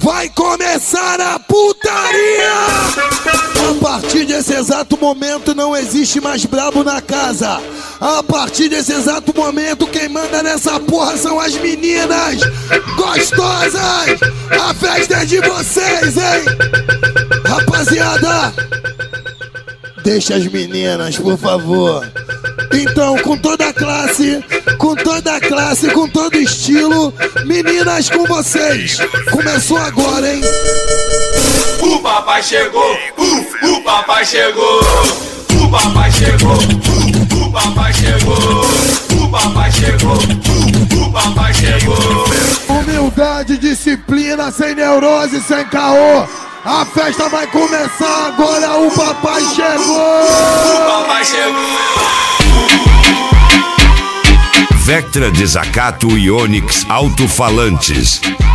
Vai começar a putaria! A partir desse exato momento não existe mais brabo na casa. A partir desse exato momento quem manda nessa porra são as meninas gostosas. A festa é de vocês, hein? Rapaziada, deixa as meninas, por favor. Então, com toda a classe, com todo estilo, meninas com vocês. Começou agora, hein? O papai chegou, o papai chegou, o papai chegou, o papai chegou, o papai chegou, o papai chegou. Humildade, disciplina, sem neurose, sem caô. A festa vai começar agora, o papai chegou! O papai chegou! Vectra Desacato e Onix Alto-Falantes.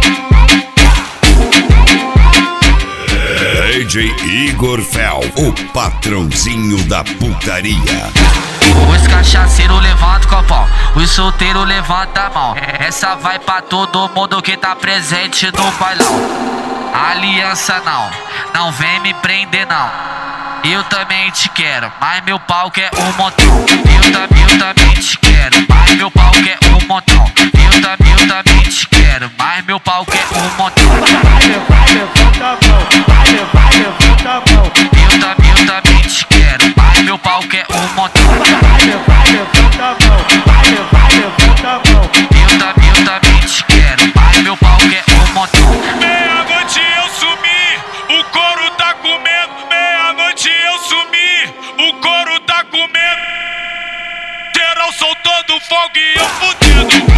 DJ Igor Fel, o patrãozinho da putaria. Os cachaceiros levantam o copão, os solteiros levantam a mão. Essa vai pra todo mundo que tá presente no bailão. Aliança não vem me prender não. Eu também te quero, mas meu pau quer um montão. Eu também te quero, mas meu pau quer um montão. Eu também te quero, mas meu pau quer um montão. Vai, levanta a mão. Vai, levanta a mão. Eu também te quero, mas meu pau quer um montão. Vai, levanta a mão. Vai, levanta a mão. Eu também te quero, mas meu pau quer um montão. Meia-noite eu sumi, o couro tá comendo. Meia-noite eu sumi, o couro tá comendo. Geral soltando fogo e eu fudendo.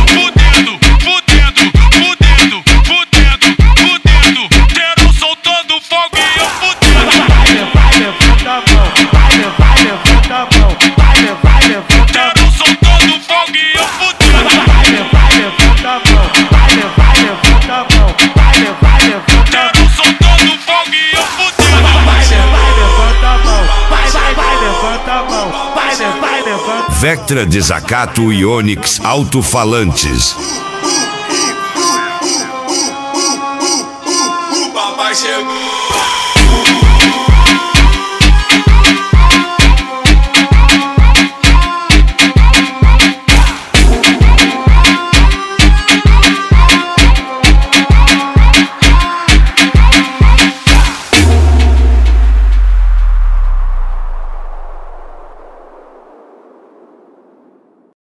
Geral soltando fogo e eu fudendo. Vai, levanta a mão. Vai, levanta a mão. Vai, levanta a mão. Geral soltando fogo e eu fudendo. Vai, levanta a mão. Vai, levanta a mão. Vai, levanta a mão. Geral soltando fogo e eu fudendo. Vai, levanta a mão. Vai, levanta a mão. Vai, levanta. Vectra Desacato e Onix Alto-Falantes. O papai chegou!